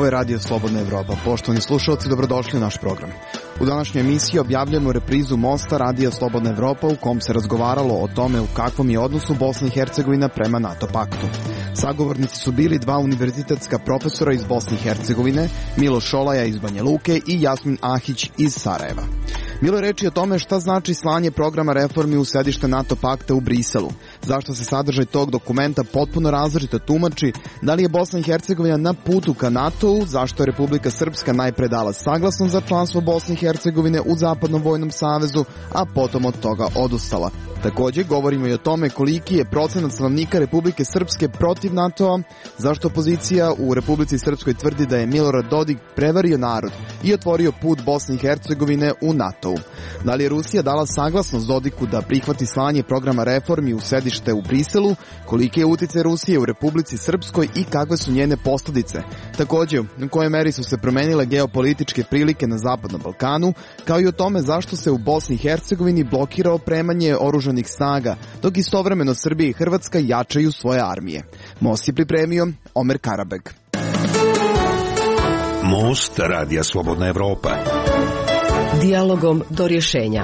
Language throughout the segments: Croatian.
je Radio Slobodna Evropa. Poštovani slušalci, dobrodošli u naš program. U današnjoj emisiji objavljujemo reprizu mosta Radio Slobodna Evropa u kom se razgovaralo o tome u kakvom je odnosu Bosna i Hercegovina prema NATO paktu. Sagovornici su bili dva univerzitetska profesora iz Bosne i Hercegovine, Miloš Šolaja iz Banja Luke i Jasmin Ahić iz Sarajeva. Bilo je reči o tome šta znači slanje programa reformi u sedište NATO pakta u Briselu, zašto se sadržaj tog dokumenta potpuno različito tumači, da li je Bosna i Hercegovina na putu ka NATO-u, zašto je Republika Srpska najpre dala saglasnost za članstvo Bosne i Hercegovine u Zapadnom vojnom savezu, a potom od toga odustala. Također govorimo i o tome koliki je procenat stanovnika Republike Srpske protiv NATO-a, zašto opozicija u Republici Srpskoj tvrdi da je Milorad Dodik prevario narod i otvorio put Bosne i Hercegovine u NATO-u. Da li je Rusija dala saglasnost Dodiku da prihvati slanje programa reformi u sedište u Briselu, koliki je uticaj Rusije u Republici Srpskoj i kakve su njene posljedice. Također, u kojoj meri su se promenile geopolitičke prilike na Zapadnom Balkanu, kao i o tome zašto se u Bosni i Hercegovini blokira opremanje oružanih snaga, dok istovremeno Srbija i Hrvatska jačaju svoje armije. Most je pripremio Omer Karabeg. Most Radija Slobodna Evropa. Dijalogom do rješenja.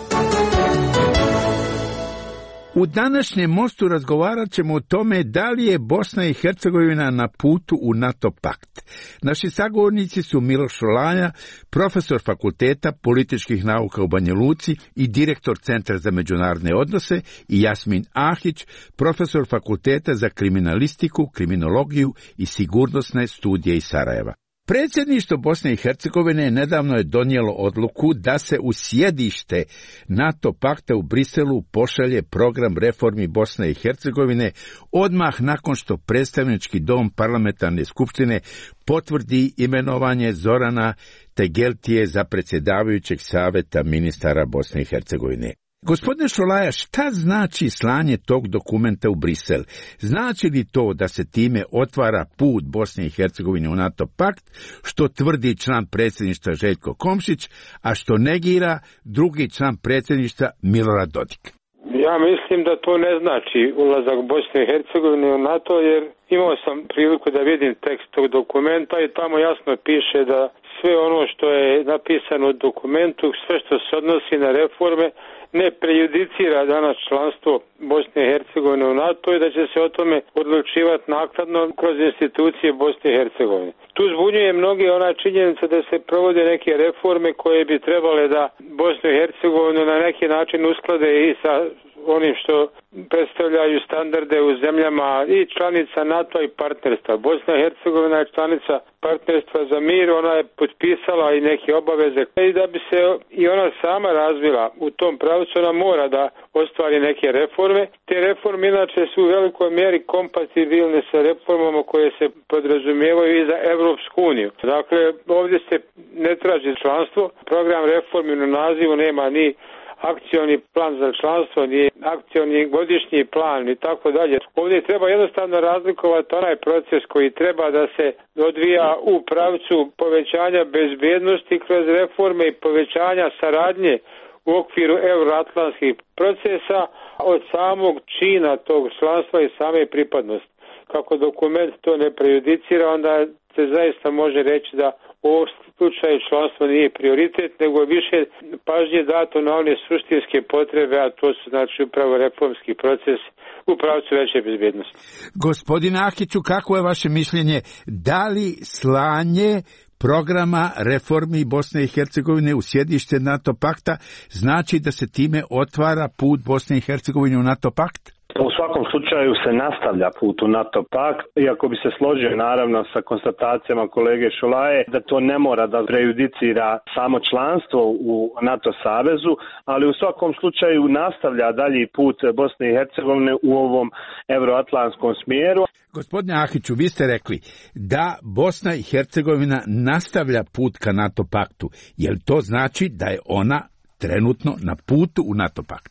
U današnjem mostu razgovarat ćemo o tome da li je Bosna i Hercegovina na putu u NATO pakt. Naši sagovornici su Miloš Šolaja, profesor Fakulteta političkih nauka u Banja Luci i direktor Centra za međunarodne odnose, i Jasmin Ahić, profesor Fakulteta za kriminalistiku, kriminologiju i sigurnosne studije iz Sarajeva. Predsjedništvo Bosne i Hercegovine nedavno je donijelo odluku da se u sjedište NATO pakta u Briselu pošalje program reformi Bosne i Hercegovine odmah nakon što predstavnički dom parlamentarne skupštine potvrdi imenovanje Zorana Tegeltije za predsjedavajućeg savjeta ministara Bosne i Hercegovine. Gospodine Šolaja, šta znači slanje tog dokumenta u Brisel? Znači li to da se time otvara put Bosne i Hercegovine u NATO pakt, što tvrdi član predsjedništva Željko Komšić, a što negira drugi član predsjedništva Milorad Dodik? Ja mislim da to ne znači ulazak Bosne i Hercegovine u NATO, jer imao sam priliku da vidim tekst tog dokumenta i tamo jasno piše da sve ono što je napisano u dokumentu, sve što se odnosi na reforme, ne prejudicira danas članstvo Bosne i Hercegovine u NATO i da će se o tome odlučivati naknadno kroz institucije Bosne i Hercegovine. Tu zbunjuje mnogi ona činjenica da se provode neke reforme koje bi trebale da Bosnu i Hercegovinu na neki način usklade i sa onim što predstavljaju standarde u zemljama i članica NATO i partnerstva. Bosna i Hercegovina je članica partnerstva za mir, ona je potpisala i neke obaveze i da bi se i ona sama razvila u tom pravcu, ona mora da ostvari neke reforme. Te reforme inače su u velikoj mjeri kompatibilne sa reformama koje se podrazumijevaju i za Evropsku uniju. Dakle, ovdje se ne traži članstvo, program reformi na nazivu nema ni akcioni plan za članstvo, ni akcioni godišnji plan i tako dalje. Ovdje treba jednostavno razlikovati onaj proces koji treba da se odvija u pravcu povećanja bezbjednosti kroz reforme i povećanja saradnje u okviru euroatlantskih procesa od samog čina tog članstva i same pripadnosti. Kako dokument to ne prejudicira, onda se zaista može reći da u ovom slučaju članstvo nije prioritet, nego više pažnje dato na one suštinske potrebe, a to su znači upravo reformski proces u pravcu veće bezbjednosti. Gospodine Ahiću, kako je vaše mišljenje? Da li slanje programa reformi Bosne i Hercegovine u sjedište NATO pakta znači da se time otvara put Bosne i Hercegovine u NATO pakt? U svakom slučaju se nastavlja put u NATO pakt, iako bi se složio naravno sa konstatacijama kolege Šolaje da to ne mora da prejudicira samo članstvo u NATO savezu, ali u svakom slučaju nastavlja dalji put Bosne i Hercegovine u ovom euroatlantskom smjeru. Gospodine Ahiću, vi ste rekli da Bosna i Hercegovina nastavlja put ka NATO paktu. Je li to znači da je ona trenutno na putu u NATO pakt?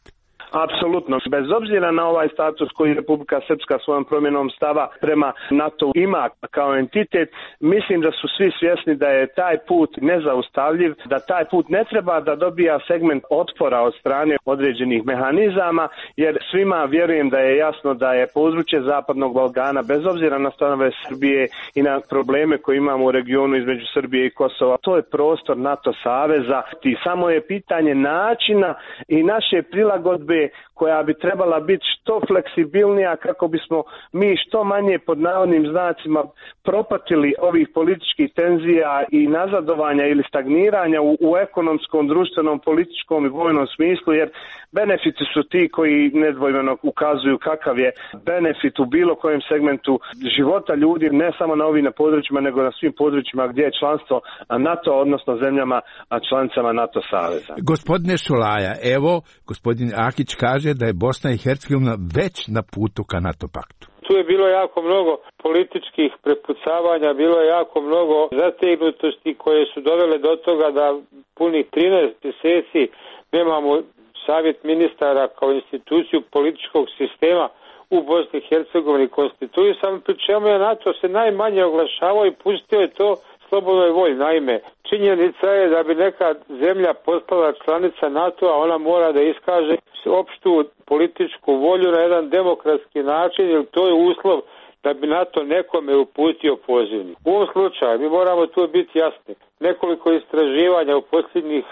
Apsolutno. Bez obzira na ovaj status koji Republika Srpska svojom promjenom stava prema NATO ima kao entitet, mislim da su svi svjesni da je taj put nezaustavljiv, da taj put ne treba da dobija segment otpora od strane određenih mehanizama, jer svima vjerujem da je jasno da je područje Zapadnog Balkana, bez obzira na stanove Srbije i na probleme koje imamo u regionu između Srbije i Kosova, to je prostor NATO saveza i samo je pitanje načina i naše prilagodbe koja bi trebala biti što fleksibilnija kako bismo mi što manje pod navodnim znacima propatili ovih političkih tenzija i nazadovanja ili stagniranja u ekonomskom, društvenom, političkom i vojnom smislu, jer benefiti su ti koji nedvojbeno ukazuju kakav je benefit u bilo kojem segmentu života ljudi, ne samo na ovim područjima, nego na svim područjima gdje je članstvo NATO, odnosno zemljama članicama NATO saveza. Gospodine Šolaja, evo, gospodin Akić kaže da je Bosna i Hercegovina već na putu ka NATO paktu. Tu je bilo jako mnogo političkih prepucavanja, bilo je jako mnogo zategnutosti koje su dovele do toga da punih 13 mjeseci nemamo savjet ministara kao instituciju političkog sistema u Bosni i Hercegovini konstituisan, pri čemu je NATO se najmanje oglašavao i pustio je to slobodnoj volji. Naime, činjenica je da bi neka zemlja postala članica NATO-a, ona mora da iskaže opštu političku volju na jedan demokratski način, jer to je uslov da bi NATO nekome uputio pozivnik. U ovom slučaju mi moramo tu biti jasni. Nekoliko istraživanja u posljednjih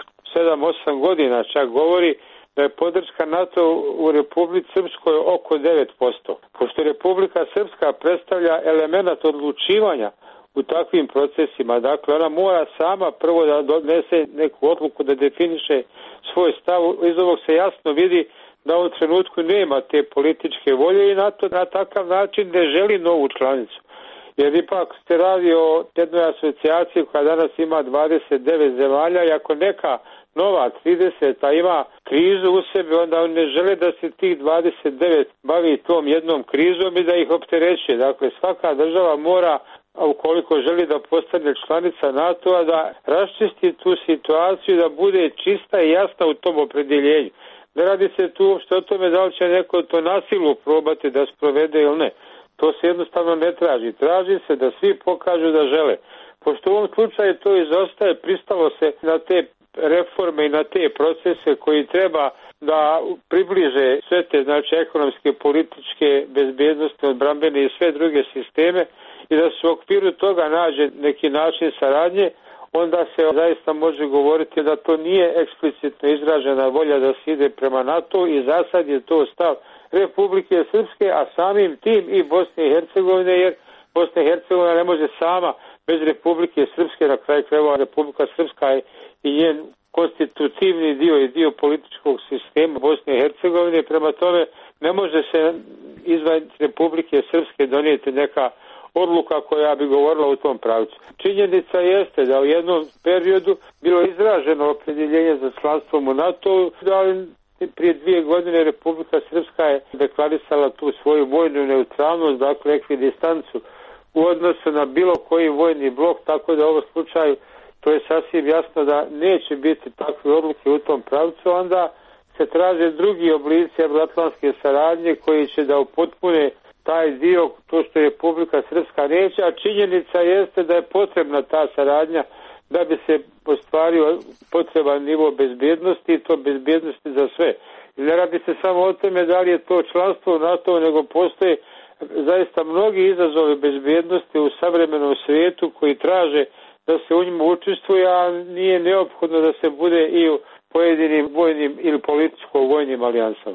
7-8 godina čak govori da je podrška NATO u Republici Srpskoj oko 9%. Pošto Republika Srpska predstavlja element odlučivanja u takvim procesima, dakle ona mora sama prvo da donese neku odluku, da definiše svoj stav. Iz ovog se jasno vidi da u trenutku nema te političke volje i NATO na takav način ne želi novu članicu. Jer ipak se radi o jednoj asocijaciji koja danas ima 29 zemalja i ako neka nova 30 ima krizu u sebi, onda ne žele da se tih 29 bavi tom jednom krizom i da ih opterećuje. Dakle, svaka država mora, ukoliko želi da postane članica NATO-a, da raščisti tu situaciju, da bude čista i jasna u tom opredjeljenju. Ne radi se tu uopšte o tome da li će neko to nasilu probati da sprovede ili ne. To se jednostavno ne traži. Traži se da svi pokažu da žele. Pošto u ovom slučaju to izostaje, pristalo se na te reforme i na te procese koji treba da približe sve te, znači, ekonomske, političke, bezbednosti, odbrambene i sve druge sisteme i da se u okviru toga nađe neki način saradnje, onda se zaista može govoriti da to nije eksplicitno izražena volja da se ide prema NATO i za sad je to stav Republike Srpske, a samim tim i Bosne i Hercegovine, jer Bosna i Hercegovina ne može sama bez Republike Srpske, na kraju krajeva Republika Srpska je i njen konstitutivni dio i dio političkog sistema Bosne i Hercegovine, prema tome ne može se izvan Republike Srpske donijeti neka odluka koja bi govorila u tom pravcu. Činjenica jeste da u jednom periodu bilo izraženo opredjeljenje za članstvom u NATO, da prije 2 godine Republika Srpska je deklarisala tu svoju vojnu neutralnost, dakle ekvidistancu u odnosu na bilo koji vojni blok, tako da u ovom slučaju to je sasvim jasno da neće biti takve odluke u tom pravcu, onda se traže drugi oblici evroatlantske saradnje koji će da upotpune taj dio, to što je Republika Srpska neće, a činjenica jeste da je potrebna ta saradnja da bi se ostvario potreban nivo bezbjednosti i to bezbjednosti za sve. I ne radi se samo o tome da li je to članstvo u NATO, nego postoje zaista mnogi izazovi bezbjednosti u savremenom svijetu koji traže da se u njima učestvuje, a nije neophodno da se bude i u pojedinim vojnim ili političko-vojnim alijansama.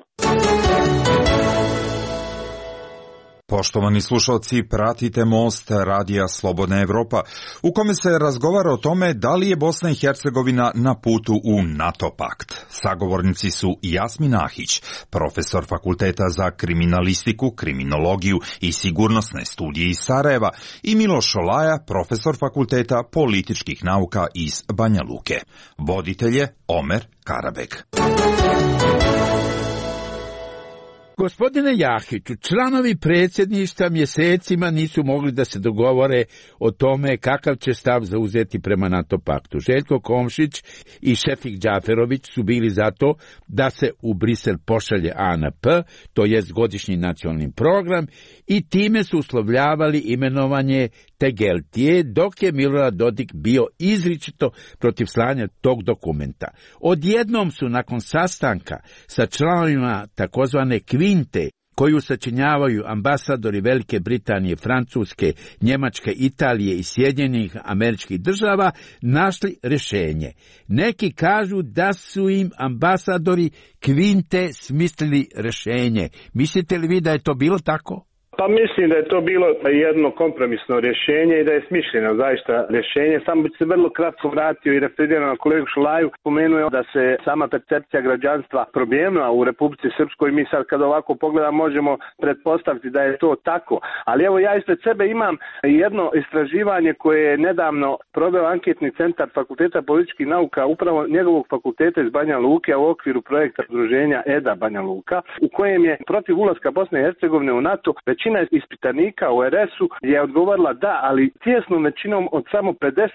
Poštovani slušalci, pratite Most Radija Slobodna Evropa, u kome se razgovara o tome da li je Bosna i Hercegovina na putu u NATO pakt. Sagovornici su Jasmin Ahić, profesor Fakulteta za kriminalistiku, kriminologiju i sigurnosne studije iz Sarajeva, i Miloš Šolaja, profesor Fakulteta političkih nauka iz Banja Luke. Voditelj je Omer Karabek. Gospodine Jahiću, članovi predsjedništva mjesecima nisu mogli da se dogovore o tome kakav će stav zauzeti prema NATO paktu. Željko Komšić i Šefik Džaferović su bili za to da se u Brisel pošalje ANP, to jest godišnji nacionalni program, i time su uslovljavali imenovanje Tegeltije, dok je Milorad Dodik bio izričito protiv slanja tog dokumenta. Odjednom su nakon sastanka sa članovima takozvane kvinte, koju sačinjavaju ambasadori Velike Britanije, Francuske, Njemačke, Italije i Sjedinjenih Američkih Država, našli rješenje. Neki kažu da su im ambasadori kvinte smislili rješenje. Mislite li vi da je to bilo tako? Pa mislim da je to bilo jedno kompromisno rješenje i da je smišljeno zaista rješenje. Samo bi se vrlo kratko vratio i referirao na kolegu Šulaju. Pomenuo da se sama percepcija građanstva promijenila u Republici Srpskoj. Mi sad kad ovako pogledamo možemo pretpostaviti da je to tako. Ali evo ja ispred sebe imam jedno istraživanje koje je nedavno proveo anketni centar Fakulteta političkih nauka, upravo njegovog fakulteta iz Banja Luke u okviru projekta udruženja EDA Banja Luka, u kojem je protiv ulaska Bosne i Hercegovine u NATO većina ispitanika u RS-u je odgovorila da, ali tijesnom većinom od samo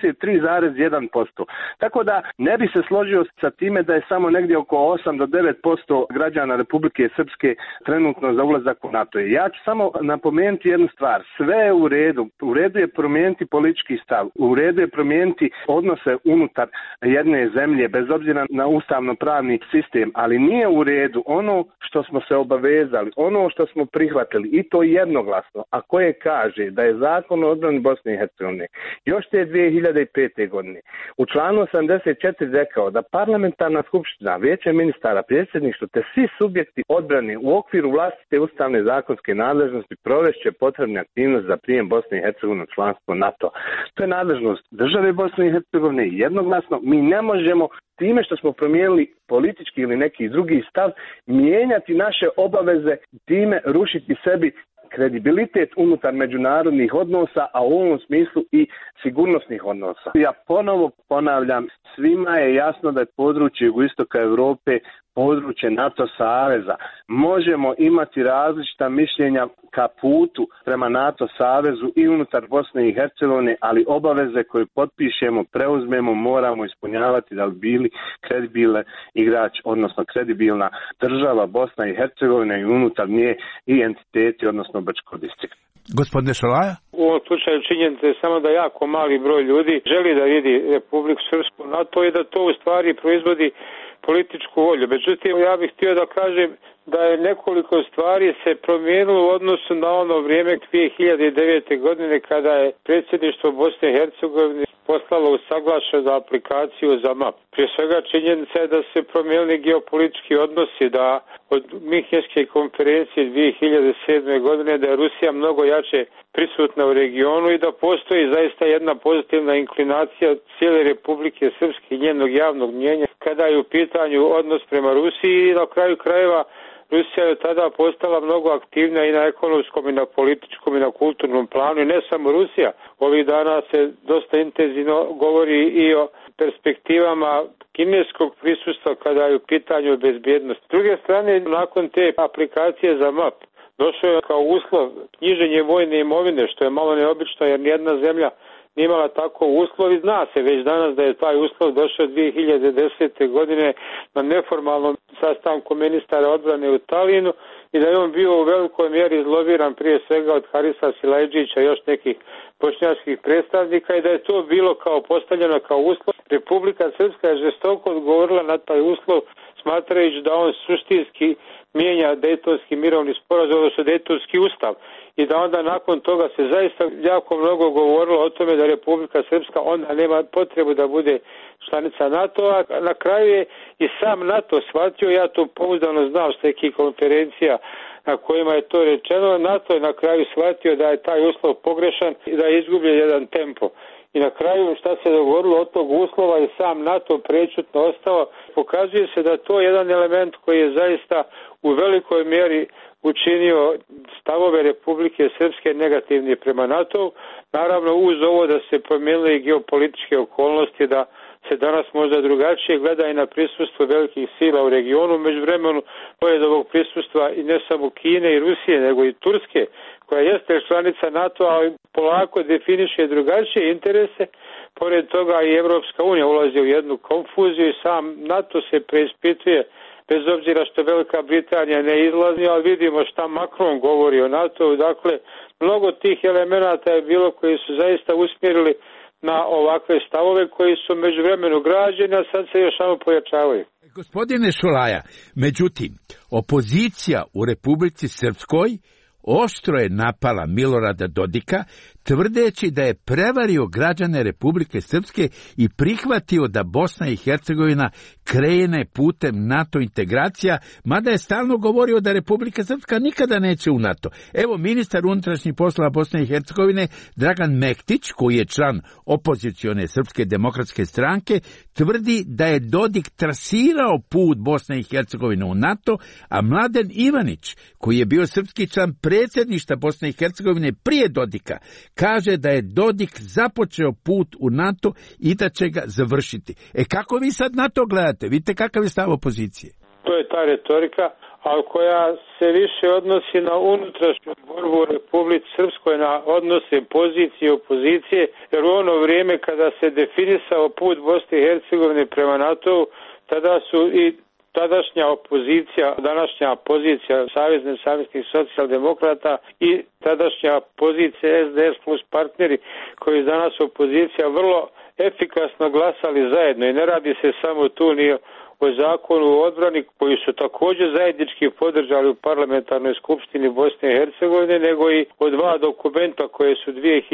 53,1%. Tako da ne bi se složio sa time da je samo negdje oko 8 do 9% građana Republike Srpske trenutno za ulazak u NATO. Ja ću samo napomenuti jednu stvar. Sve je u redu. U redu je promijeniti politički stav. U redu je promijeniti odnose unutar jedne zemlje, bez obzira na ustavno-pravni sistem. Ali nije u redu ono što smo se obavezali, ono što smo prihvatili, i to jednoglasno, a koje kaže da je Zakon o odbrani Bosne i Hercegovine još te 2005. godine u članu 84 rekao da parlamentarna skupština, vijeće ministara, predsjedništvo te svi subjekti odbrane u okviru vlastite ustavne zakonske nadležnosti provešće potrebne aktivnosti za prijem Bosne i Hercegovine u članstvo NATO. To je nadležnost države Bosne i Hercegovine i jednoglasno. Mi ne možemo time što smo promijenili politički ili neki drugi stav mijenjati naše obaveze, time rušiti sebi kredibilitet unutar međunarodnih odnosa, a u ovom smislu i sigurnosnih odnosa. Ja ponovo ponavljam, svima je jasno da je područje jugoistoka Europe područje NATO saveza. Možemo imati različita mišljenja ka putu prema NATO savezu i unutar Bosne i Hercegovine, ali obaveze koje potpišemo, preuzmemo, moramo ispunjavati da bi bili kredibilan igrač, odnosno kredibilna država Bosna i Hercegovina i unutar nje i entiteti, odnosno Brčko distrikt. Gospodine Šolaja? U ovom slučaju činjenica je samo da jako mali broj ljudi želi da vidi Republiku Srpsku NATO i da to u stvari proizvodi političku volju. Međutim, ja bih htio da kažem da je nekoliko stvari se promijenilo u odnosu na ono vrijeme 2009. godine kada je predsjedništvo Bosne i Hercegovine poslalo usaglašenu aplikaciju za MAP. Prije svega činjenica je da se promijenili geopolitički odnosi, da od Minhenske konferencije 2007. godine da je Rusija mnogo jače prisutna u regionu i da postoji zaista jedna pozitivna inklinacija cijele Republike Srpske i njenog javnog mnijenja kada je u pitanju odnos prema Rusiji i na kraju krajeva Rusija je tada postala mnogo aktivnija i na ekonomskom i na političkom i na kulturnom planu i ne samo Rusija. Ovih dana se dosta intenzivno govori i o perspektivama kineskog prisustva kada je u pitanju bezbjednost. S druge strane, nakon te aplikacije za MAP došao je kao uslov knjiženje vojne imovine, što je malo neobično jer nijedna zemlja nije imala tako uslov i zna se već danas da je taj uslov došao 2010. godine na neformalnom sastanku ministara odbrane u Talinu i da je on bio u velikoj mjeri izlobiran prije svega od Harisa Silajđića i još nekih bošnjačkih predstavnika i da je to bilo kao postavljeno kao uslov. Republika Srpska je žestoko odgovorila na taj uslov smatrajući da on suštinski mijenja Dejtonski mirovni sporazum, odnosno Dejtonski ustav i da onda nakon toga se zaista jako mnogo govorilo o tome da Republika Srpska onda nema potrebu da bude članica NATO-a. Na kraju je i sam NATO shvatio, ja to pouzdano znam s nekih konferencija na kojima je to rečeno, NATO je na kraju shvatio da je taj uslov pogrešan i da je izgubljen jedan tempo. I na kraju šta se dogodilo od tog uslova i sam NATO prečutno ostao, pokazuje se da to je jedan element koji je zaista u velikoj mjeri učinio stavove Republike Srpske negativni prema NATO. Naravno uz ovo da se promijenile i geopolitičke okolnosti, da se danas možda drugačije gleda i na prisustvo velikih sila u regionu. Međuvremenu, pored ovog prisustva i ne samo Kine i Rusije, nego i Turske, koja jeste članica NATO, ali polako definiše drugačije interese. Pored toga i Evropska unija ulazi u jednu konfuziju i sam NATO se preispituje, bez obzira što Velika Britanija ne izlazi, ali vidimo šta Macron govori o NATO. Dakle, mnogo tih elemenata je bilo koji su zaista usmjerili na ovakve stavove koji su međuvremenu građeni, a sad se još samo pojačavaju. Gospodine Šolaja, međutim, opozicija u Republici Srpskoj oštro je napala Milorada Dodika, tvrdeći da je prevario građane Republike Srpske i prihvatio da Bosna i Hercegovina krene putem NATO integracija, mada je stalno govorio da Republika Srpska nikada neće u NATO. Evo, ministar unutrašnjih poslova Bosne i Hercegovine Dragan Mektić, koji je član opozicione Srpske demokratske stranke, tvrdi da je Dodik trasirao put Bosne i Hercegovine u NATO, a Mladen Ivanić, koji je bio srpski član predsjedništva Bosne i Hercegovine prije Dodika, kaže da je Dodik započeo put u NATO i da će ga završiti. Kako vi sad na to gledate? Vidite kakav je stav opozicije? To je ta retorika, ali koja se više odnosi na unutrašnju borbu u Republici Srpskoj, na odnose pozicije i opozicije, jer u ono vrijeme kada se definisao put Bosne i Hercegovine prema NATO-u, tada su i tadašnja opozicija, današnja pozicija Saveznih socijaldemokrata i tadašnja pozicija SDS plus partneri koji danas opozicija vrlo efikasno glasali zajedno i ne radi se samo tu ni o zakonu o odbrani koji su također zajednički podržali u parlamentarnoj skupštini Bosne i Hercegovine, nego i o dva dokumenta koje su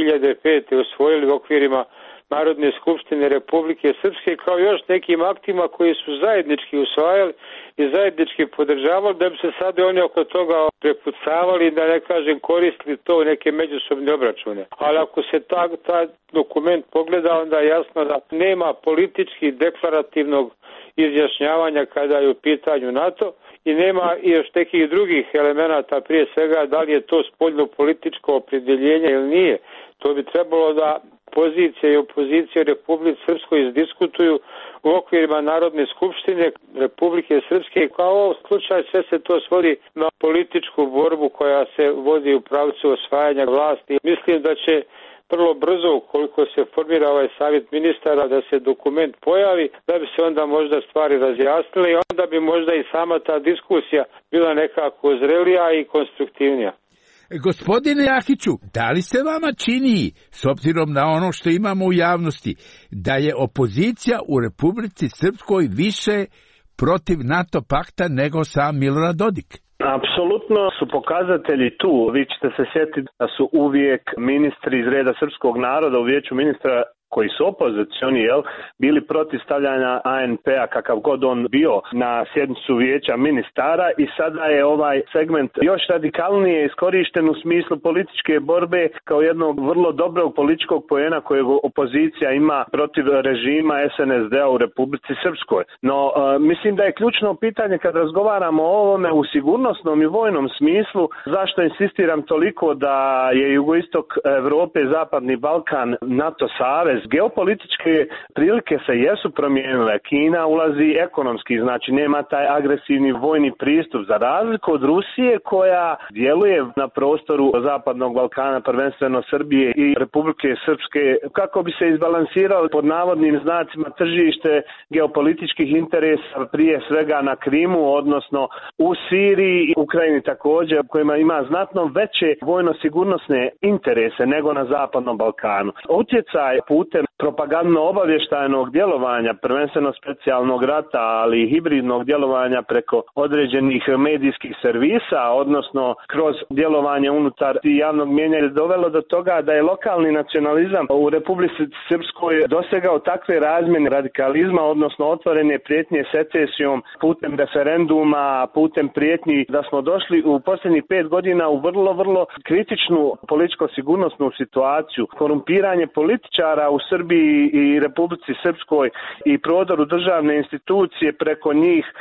2005. usvojili u okvirima Narodne skupštine Republike Srpske, kao još nekim aktima koji su zajednički usvajali i zajednički podržavali, da bi se sad oni oko toga prepucavali, da ne kažem koristili to u neke međusobne obračune. Ali ako se taj dokument pogleda, onda je jasno da nema politički deklarativnog izjašnjavanja kada je u pitanju NATO i nema i još nekih drugih elemenata, prije svega da li je to spoljno političko opredjeljenje ili nije. To bi trebalo da pozicija i opozicija Republike Srpskoj izdiskutuju u okvirima Narodne skupštine Republike Srpske. Kao slučaj sve se to svodi na političku borbu koja se vodi u pravcu osvajanja vlasti. Mislim da će vrlo brzo, ukoliko se formira ovaj savjet ministara, da se dokument pojavi, da bi se onda možda stvari razjasnile i onda bi možda i sama ta diskusija bila nekako zrelija i konstruktivnija. Gospodine Jahiću, da li se vama čini, s obzirom na ono što imamo u javnosti, da je opozicija u Republici Srpskoj više protiv NATO pakta nego sam Milorad Dodik? Apsolutno su pokazatelji tu. Vi ćete se sjetiti da su uvijek ministri iz reda srpskog naroda u vijeću ministra koji su opozicioni, bili protiv stavljanja ANP-a kakav god on bio na sjednicu vijeća ministara i sada je ovaj segment još radikalnije iskorišten u smislu političke borbe kao jednog vrlo dobrog političkog poena kojeg opozicija ima protiv režima SNSD-a u Republici Srpskoj. No, mislim da je ključno pitanje kad razgovaramo o ovome u sigurnosnom i vojnom smislu, zašto insistiram toliko da je jugoistok Evrope, Zapadni Balkan, NATO savez. Geopolitičke prilike se jesu promijenile. Kina ulazi ekonomski, znači nema taj agresivni vojni pristup za razliku od Rusije koja djeluje na prostoru Zapadnog Balkana, prvenstveno Srbije i Republike Srpske, kako bi se izbalansiralo pod navodnim znacima tržište geopolitičkih interesa, prije svega na Krimu, odnosno u Siriji i Ukrajini također, kojima ima znatno veće vojno-sigurnosne interese nego na Zapadnom Balkanu. Utjecaj putem propagandno-obavještajnog djelovanja, prvenstveno specijalnog rata, ali i hibridnog djelovanja preko određenih medijskih servisa, odnosno kroz djelovanje unutar javnog mijenja, je dovelo do toga da je lokalni nacionalizam u Republici Srpskoj dosegao takve razmjene radikalizma, odnosno otvorene prijetnje secesijom putem referenduma, putem prijetnji, da smo došli u posljednjih 5 godina u vrlo kritičnu političko-sigurnosnu situaciju. Korumpiranje političara u Srbiji i Republici Srpskoj i prodoru državne institucije preko njih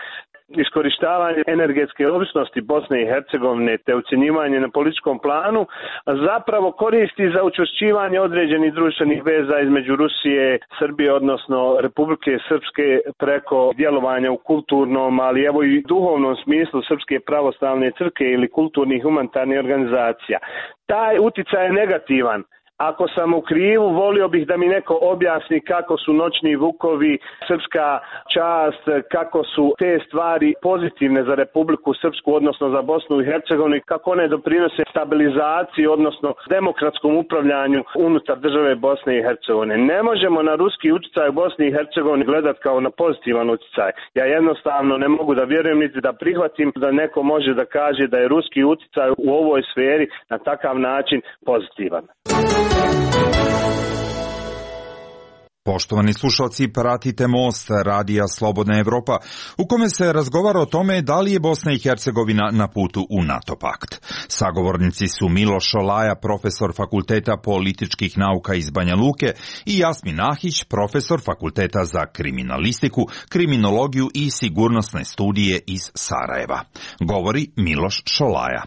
iskorištavanje energetske ovisnosti Bosne i Hercegovine te ucjenjivanje na političkom planu zapravo koristi za učvršćivanje određenih društvenih veza između Rusije, Srbije, odnosno Republike Srpske preko djelovanja u kulturnom, ali evo i duhovnom smislu Srpske pravoslavne crkve ili kulturnih humanitarnih organizacija. Taj uticaj je negativan. Ako sam u krivu, volio bih da mi neko objasni kako su noćni vukovi, srpska čast, kako su te stvari pozitivne za Republiku Srpsku, odnosno za Bosnu i Hercegovinu, kako one doprinose stabilizaciji, odnosno demokratskom upravljanju unutar države Bosne i Hercegovine. Ne možemo na ruski utjecaj u Bosni i Hercegovini gledati kao na pozitivan utjecaj. Ja jednostavno ne mogu da vjerujem niti da prihvatim da neko može da kaže da je ruski utjecaj u ovoj sferi na takav način pozitivan. Poštovani slušalci, pratite Most radija Slobodna Evropa, u kome se razgovara o tome da li je Bosna i Hercegovina na putu u NATO pakt. Sagovornici su Miloš Šolaja, profesor Fakulteta političkih nauka iz Banja Luke, i Jasmin Ahić, profesor Fakulteta za kriminalistiku, kriminologiju i sigurnosne studije iz Sarajeva. Govori Miloš Šolaja.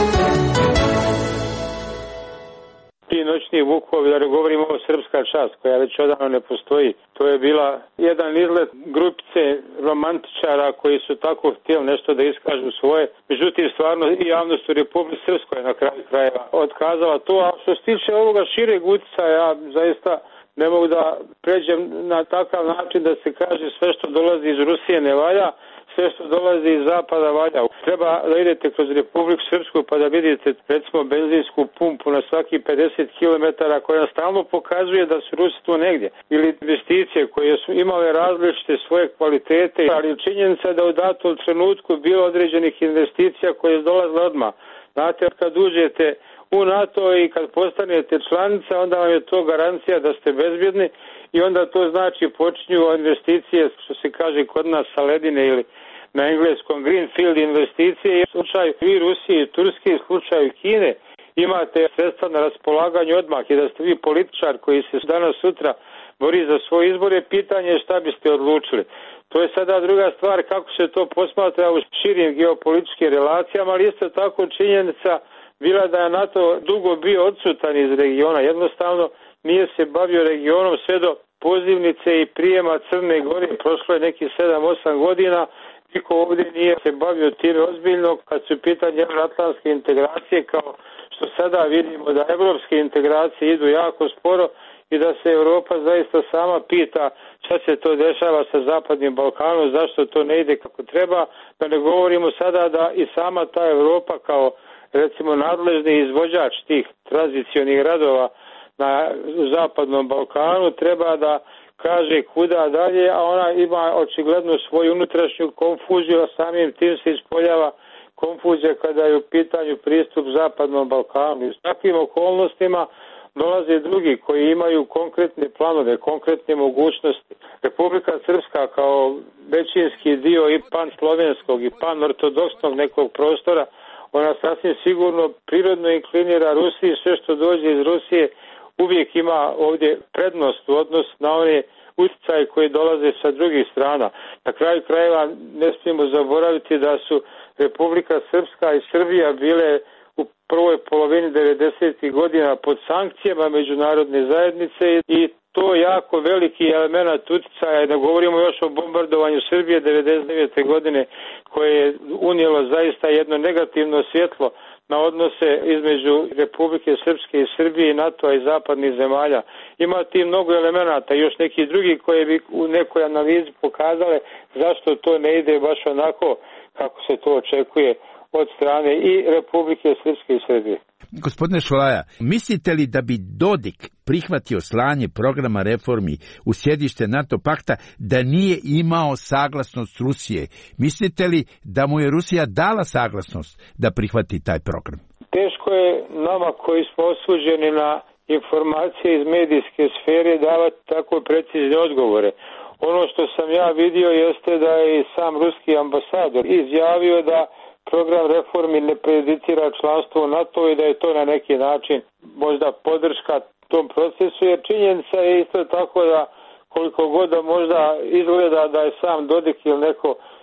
Ti noćni vukovi, da ne govorimo o srpska čast koja već odavno ne postoji. To je bila jedan izlet grupice romantičara koji su tako htjeli nešto da iskažu svoje. Međutim, stvarno i javnost u Republici Srpskoj na kraju krajeva otkazala to. A što se tiče ovoga šireg utjecaja, ja zaista ne mogu da pređem na takav način da se kaže sve što dolazi iz Rusije ne valja, sve što dolazi iz zapada valja. Treba da idete kroz Republiku Srpsku pa da vidite recimo benzinsku pumpu na svaki 50 km koja stalno pokazuje da su Rusi tu negdje. Ili investicije koje su imale različite svoje kvalitete, ali činjenica da u datom trenutku bilo određenih investicija koje dolazile odmah. Znate, kad uđete u NATO i kad postanete članica, onda vam je to garancija da ste bezbjedni i onda to znači počinju investicije, što se kaže kod nas sa ledine ili na engleskom greenfield investicije. U slučaju i Rusije i Turske, u slučaju Kine imate sredstva na raspolaganju odmah i da ste vi političar koji se danas sutra bori za svoje izbore, pitanje je šta biste odlučili. To je sada druga stvar kako se to posmatra u širim geopolitičkim relacijama, ali isto tako činjenica bila da je NATO dugo bio odsutan iz regiona. Jednostavno nije se bavio regionom sve do pozivnice i prijema Crne Gore. Prošlo je nekih 7-8 godina. Niko ovdje nije se bavio time ozbiljno kad su pitanje euroatlantske integracije, kao što sada vidimo da evropske integracije idu jako sporo i da se Europa zaista sama pita šta se to dešava sa Zapadnim Balkanom, zašto to ne ide kako treba. Da ne govorimo sada da i sama ta Europa kao recimo nadležni izvođač tih tranzicionih radova na Zapadnom Balkanu treba da kaže kuda dalje, a ona ima očigledno svoju unutrašnju konfuziju, a samim tim se ispoljava konfuzija kada je u pitanju pristup Zapadnom Balkanu. I s takvim okolnostima dolaze drugi koji imaju konkretne planove, konkretne mogućnosti. Republika Srpska kao većinski dio i pan-slovenskog i pan-ortodoksnog nekog prostora, ona sasvim sigurno prirodno inklinira Rusiji, sve što dođe iz Rusije uvijek ima ovdje prednost u odnosu na one utjecaje koji dolaze sa drugih strana. Na kraju krajeva ne smijemo zaboraviti da su Republika Srpska i Srbija bile u prvoj polovini 90. godina pod sankcijama međunarodne zajednice i to jako veliki element utjecaja, ne govorimo još o bombardovanju Srbije 99. godine koje je unijelo zaista jedno negativno svjetlo na odnose između Republike Srpske i Srbije i NATO-a i zapadnih zemalja. Ima ti mnogo elemenata, još neki drugi koji bi u nekoj analizi pokazale zašto to ne ide baš onako kako se to očekuje od strane i Republike Srpske i Srbije. Gospodine Šolaja, mislite li da bi Dodik prihvatio slanje programa reformi u sjedište NATO pakta da nije imao saglasnost Rusije? Mislite li da mu je Rusija dala saglasnost da prihvati taj program? Teško je nama koji smo osuđeni na informacije iz medijske sfere davati tako precizne odgovore. Ono što sam ja vidio jeste da je i sam ruski ambasador izjavio da program reformi ne prejudicira članstvo u NATO i da je to na neki način možda podrška tom procesu, jer činjenica je isto tako da koliko god da možda izgleda da je sam Dodik ili neko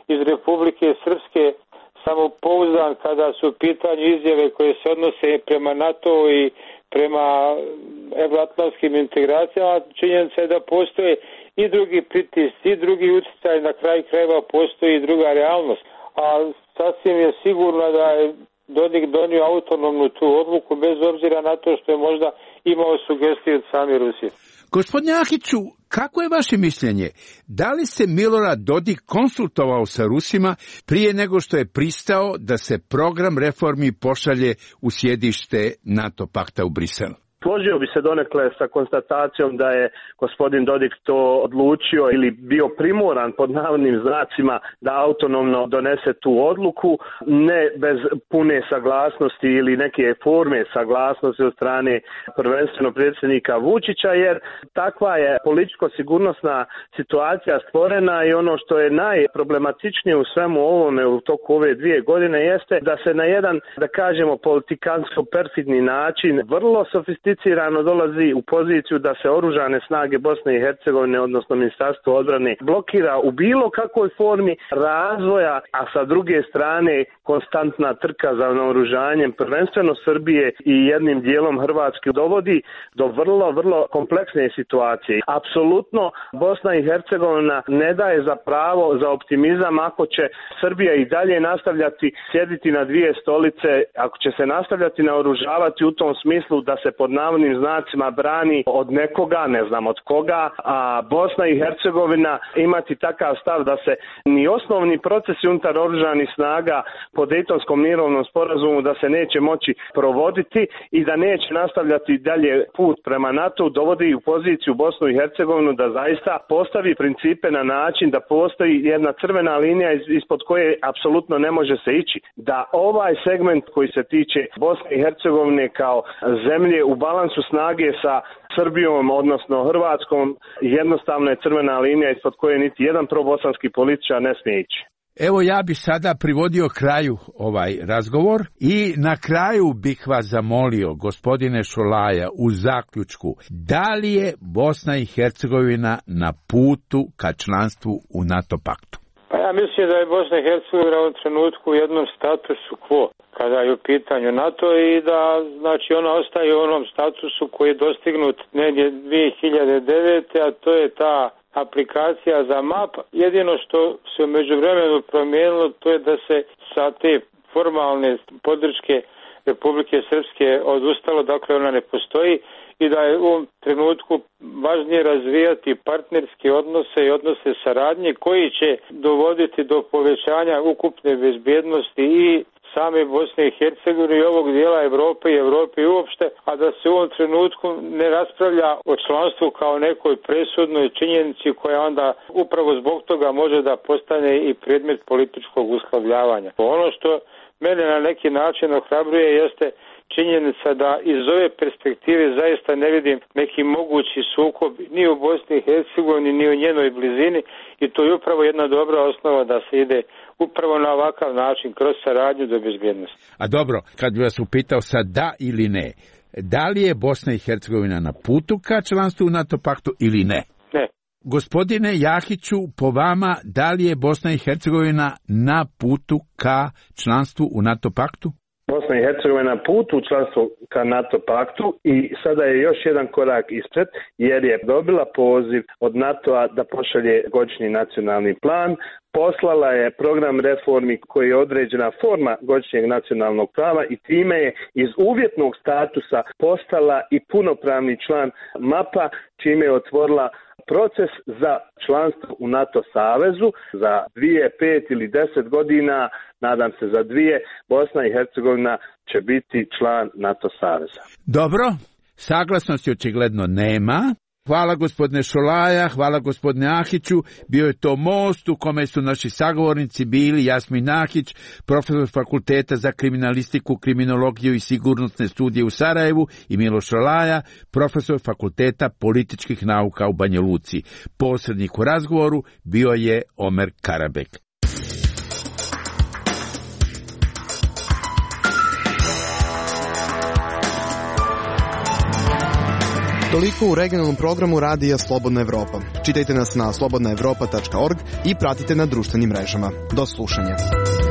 iz Republike Srpske samopouzdan kada su u pitanju izjave koje se odnose prema NATO i prema evroatlantskim integracijama. Činjenica je da postoje i drugi pritisci, i drugi utjecaj, na kraju krajeva postoji i druga realnost. A sasvim je sigurno da je Dodik donio autonomnu tu odluku bez obzira na to što je možda imao sugestiju od same Rusije. Gospodine Ahiću, kako je vaše mišljenje? Da li se Milorad Dodik konsultovao sa Rusima prije nego što je pristao da se program reformi pošalje u sjedište NATO pakta u Brisel? Složio bi se donekle sa konstatacijom da je gospodin Dodik to odlučio ili bio primoran pod navodnim znacima da autonomno donese tu odluku, ne bez pune saglasnosti ili neke forme saglasnosti od strane prvenstveno predsjednika Vučića, jer takva je političko-sigurnosna situacija stvorena i ono što je najproblematičnije u svemu ovome u toku ove 2 godine jeste da se na jedan, da kažemo, politikansko-perfidni način vrlo sofisticirano dolazi u poziciju da se oružane snage Bosne i Hercegovine, odnosno Ministarstvo odbrane, blokira u bilo kakvoj formi razvoja, a sa druge strane konstantna trka za naoružanjem, prvenstveno Srbije i jednim dijelom Hrvatske, dovodi do vrlo kompleksne situacije. Apsolutno Bosna i Hercegovina ne daje za pravo za optimizam ako će Srbija i dalje nastavljati sjediti na 2 stolice, ako će se nastavljati naoružavati u tom smislu da se pod navodnim znacima brani od nekoga, ne znam od koga, a Bosna i Hercegovina imati takav stav da se ni osnovni procesi unutar oružanih snaga po Dejtonskom mirovnom sporazumu da se neće moći provoditi i da neće nastavljati dalje put prema NATO, dovodi u poziciju Bosnu i Hercegovinu da zaista postavi principe na način da postoji jedna crvena linija ispod koje apsolutno ne može se ići. Da ovaj segment koji se tiče Bosne i Hercegovine kao zemlje u balansu snage sa Srbijom, odnosno Hrvatskom, jednostavno je crvena linija ispod koje niti jedan probosanski političar ne smije ići. Evo, ja bih sada privodio kraju ovaj razgovor i na kraju bih vas zamolio, gospodine Šolaja, u zaključku, da li je Bosna i Hercegovina na putu ka članstvu u NATO paktu? Pa ja mislim da je Bosna i Hercegovina u trenutku u jednom statusu quo kada je u pitanju NATO i da znači ona ostaje u onom statusu koji je dostignut negdje 2009. a to je ta aplikacija za MAP. Jedino što se u međuvremenu promijenilo to je da se sa te formalne podrške Republike Srpske odustalo, dakle ona ne postoji i da je u ovom trenutku važnije razvijati partnerske odnose i odnose saradnje koji će dovoditi do povećanja ukupne bezbjednosti i same Bosne i Hercegovine i ovog dijela Europe i Europe uopšte, a da se u ovom trenutku ne raspravlja o članstvu kao nekoj presudnoj činjenici koja onda upravo zbog toga može da postane i predmet političkog uslovljavanja. Ono što mene na neki način ohrabruje jeste činjenica da iz ove perspektive zaista ne vidim neki mogući sukob ni u Bosni i Hercegovini ni u njenoj blizini i to je upravo jedna dobra osnova da se ide upravo na ovakav način kroz saradnju do bezbjednosti. A dobro, kad bi vas upitao sad da ili ne, da li je Bosna i Hercegovina na putu ka članstvu u NATO paktu ili ne? Ne. Gospodine Jahiću, po vama, da li je Bosna i Hercegovina na putu ka članstvu u NATO paktu? Bosna i Hercegovina na putu u članstvo ka NATO paktu i sada je još jedan korak ispred jer je dobila poziv od NATO-a da pošalje godišnji nacionalni plan. Poslala je program reformi koji je određena forma godišnjeg nacionalnog plana i time je iz uvjetnog statusa postala i punopravni član MAP-a, čime je otvorila proces za članstvo u NATO savezu za 2, 5 ili 10 godina, nadam se za 2, Bosna i Hercegovina će biti član NATO saveza. Dobro, saglasnosti očigledno nema. Hvala gospodine Šolaja, hvala gospodine Ahiću. Bio je to most u kome su naši sagovornici bili Jasmin Ahić, profesor Fakulteta za kriminalistiku, kriminologiju i sigurnosne studije u Sarajevu i Milo Šolaja, profesor Fakulteta političkih nauka u Banja Luci. Posrednik u razgovoru bio je Omer Karabek. Toliko u regionalnom programu Radija Slobodna Evropa. Čitajte nas na slobodnaevropa.org i pratite na društvenim mrežama. Do slušanja.